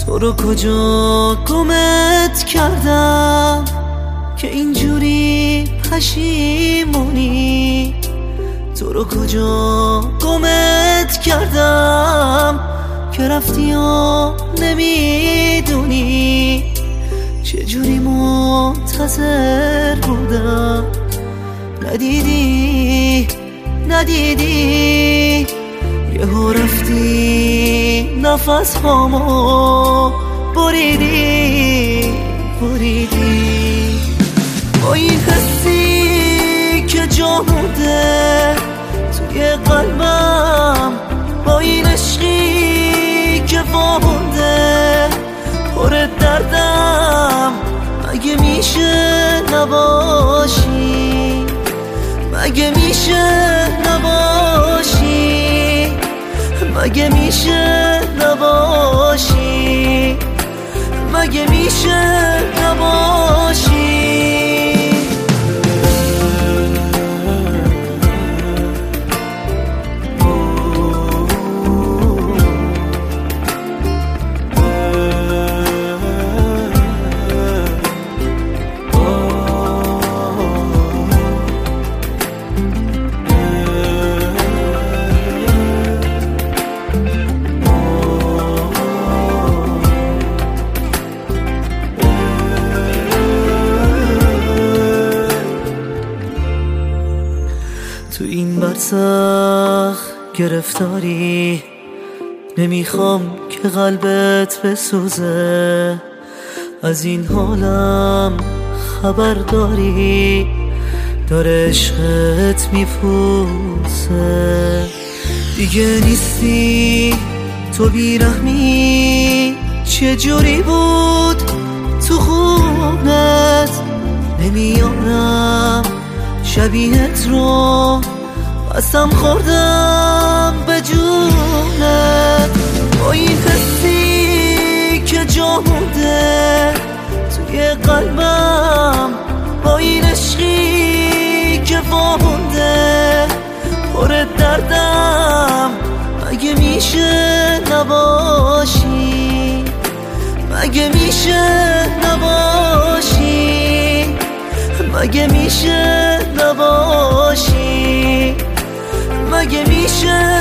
تو رو کجا گمت کردم که اینجوری پشیمونی؟ تو رو کجا گمت کردم که رفتی و نمیدونی؟ چجوری منتظر بودم ندیدی یهو رفتی نفس هامو بریدی با این حسی که جا مونده توی قلبم، با این عشقی که وامونده پر دردم. مگه میشه نباشی؟ مگه میشه نباشی؟ مگه میشه نباشی؟ مگه میشه نباشی؟ تو این برزخ گرفتاری، نمیخوام که قلبت بسوزه. از این حالم خبر داری، داره عشقت میپوسه. دیگه نیستی تو بیرحمی، چجوری بود تو خونت؟ نمیارم شبیهت رو، قسم خوردم به جونت. با این حسی که جا مونده توی قلبم، با این عشقی که وامونده پر دردم. مگه میشه نباشی؟ مگه میشه نباشی؟ مگه میشه نباشی؟ مگه میشه